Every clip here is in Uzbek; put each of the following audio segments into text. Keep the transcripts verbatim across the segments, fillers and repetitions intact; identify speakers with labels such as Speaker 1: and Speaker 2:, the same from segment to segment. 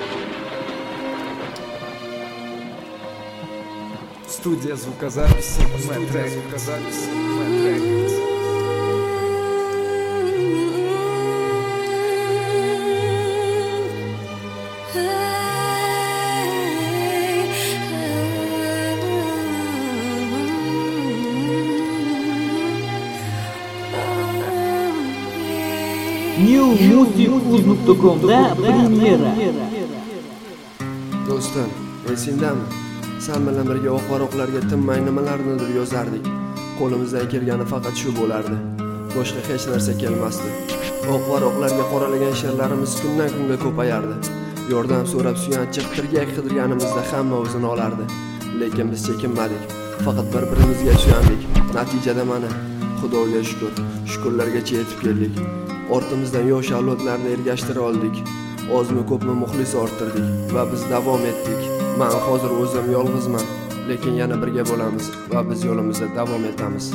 Speaker 1: Студия звукозаписи Mad Records.
Speaker 2: new music uz nuqta com da premyera.
Speaker 3: Do'stim, esingdami? Sen bilan birga o'q-varoqlarga tinmay nimalarnidir yozardik. Qo'limizdan kelgani faqat shu bo'lardi. Boshqa hech narsa kelmasdi. O'q-varoqlarga qoralagan she'rlarimiz kundan kunga ko'payardi. Yordam so'rab suyanchiq tirgak qidirganimizda hamma o'zini olardi. Lekin biz chekinmadik. Faqat bir-birimizga suyandik. Natijada mana, Xudoga shukr, shukrlargacha yetib keldik. Ortimizdan yosh avlodlarni ergashtira oldik. Ozmi ko'pmi muxlis orttirdik va biz davom etdik. Men hozir o'zim yolg'izman, lekin yana birga bo'lamiz va biz yo'limizda davom etamiz.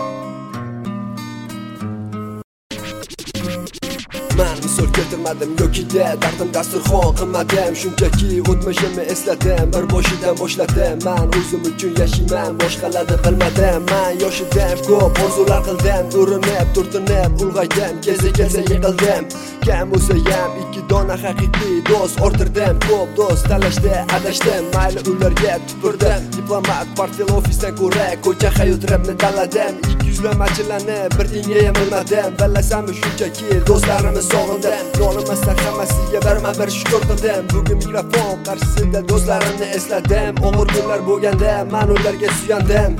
Speaker 3: Men misol keltirmadim yoki-da dardim dasturxon qilmadim, shunchaki o'tmishimni esladim, bir boshidan boshladim. Men o'zim uchun yashayman, boshqalarni bilmadim. Men yoshidan ko'p orzular qildim, urinib, turtinib, ulg'aydim, keza-keza yiqildim. Kam bo'lsa ham ikki dona haqiqiy do'st orttirdim. Ko'p do'st talashdi, adashdim, mayli ularga tupurdim. Diplomat, portfel, ofisdan ko'ra ko'cha hayot rapni tanladim. Ikki yuzlamachilarni bir tinga ham bilmadim. Bilasanmi shunchaki do'stlarimiz sog'indim. Nolimasdan hammasiga birma bir shukr qildim. Bugun mikrofon qarshisida do'stlarimni esladim. Og'ir kunlar bo'lganda men ularga suyandim.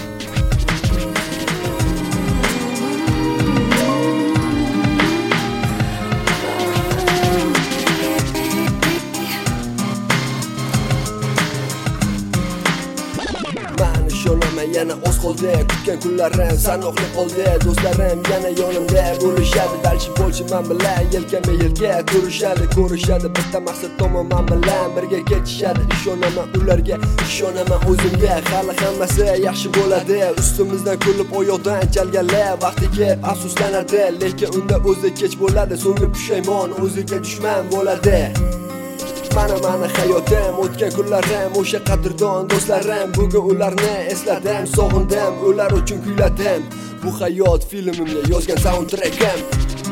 Speaker 3: Yana o'z qoldi, kutgan kunlarim sanoqli qoldi. Do'stlarim yana yonimda bo'lishadi, balki bo'lchi men bilan yelkama yelka turishadi, ko'rishadi, bitta maqsad tomon men bilan birga ketishadi. Ishonaman ularga, ishonaman o'zimga, hali hammasi yaxshi bo'ladi. Ustimizdan kulib oyoqdan chalganlar vaqti kelib afsuslanadi, lekin unda o'zi kech bo'ladi, so'nggi pushaymon o'ziga dushman bo'ladi. Mana mana hayotim, o'tgan kunlarim, o'sha qadrdon do'stlarim, bugun ularni esladim, sog'indim, ular uchun kuyladim. Bu hayot filmimga yozgan soundtrackim.